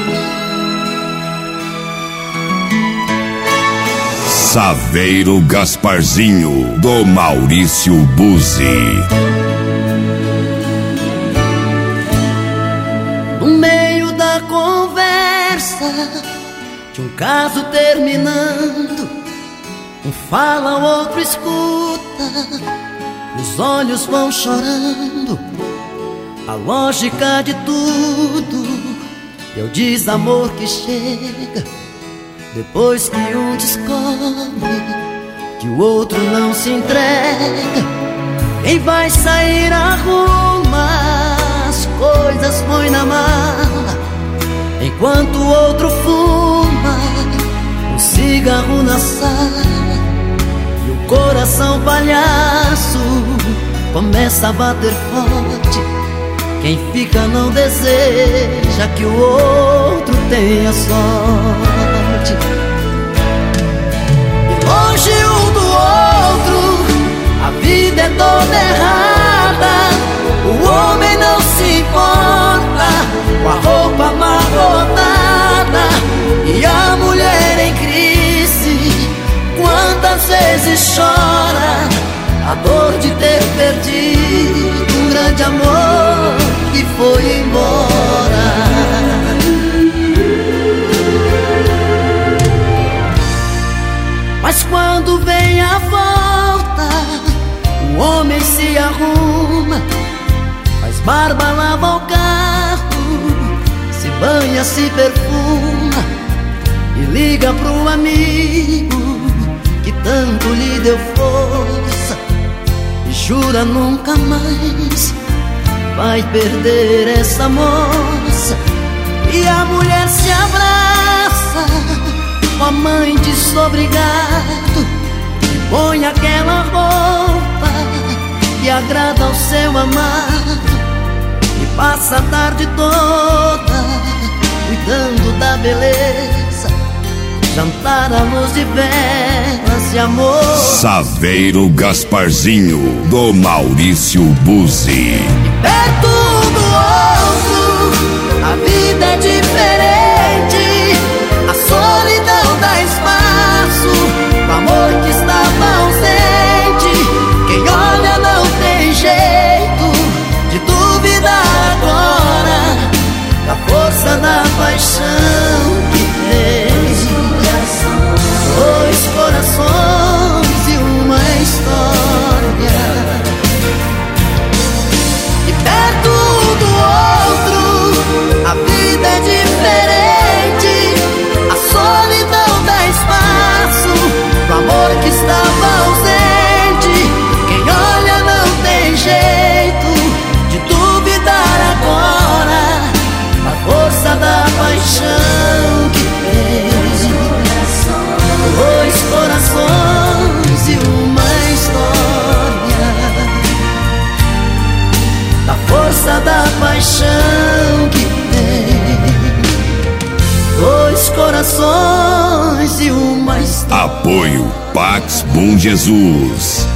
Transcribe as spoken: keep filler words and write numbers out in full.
Saveiro Gasparzinho, do Maurício Buzi. No meio da conversa, de um caso terminando, um fala, o outro escuta, os olhos vão chorando. A lógica de tudo é o desamor que chega depois que um descobre que o outro não se entrega. Quem vai sair arruma as coisas, põe na mala, enquanto o outro fuma um cigarro na sala. E o coração palhaço começa a bater forte. Quem fica não deseja que o outro tenha sorte. E longe um do outro, a vida é toda errada. O homem não se importa com a roupa amarrotada, e a mulher em crise quantas vezes chora a dor de ter perdido um grande amor que foi embora. Mas quando vem a volta, o homem se arruma, faz barba, lava o carro, se banha, se perfuma e liga pro amigo que tanto lhe deu força e jura nunca mais vai perder essa moça. E a mulher se abraça com a mãe desobrigado e põe aquela roupa que agrada ao seu amado, e passa a tarde toda cuidando da beleza, jantar à luz de velas e amor. Saveiro Gasparzinho, do Maurício Buzi. E perto um do outro, a vida é diferente. A solidão dá espaço pro amor que estava ausente. Quem olha não tem jeito de duvidar agora da força da paixão que tem. Dois corações e uma história. E perto um do outro, a vida é diferente. A solidão dá espaço pro amor que estava ausente. Quem olha não tem jeito de duvidar agora a força da paixão que tem. Dois corações e uma história, da força da paixão que tem. Dois corações e uma história. Apoio Pax Bom Jesus.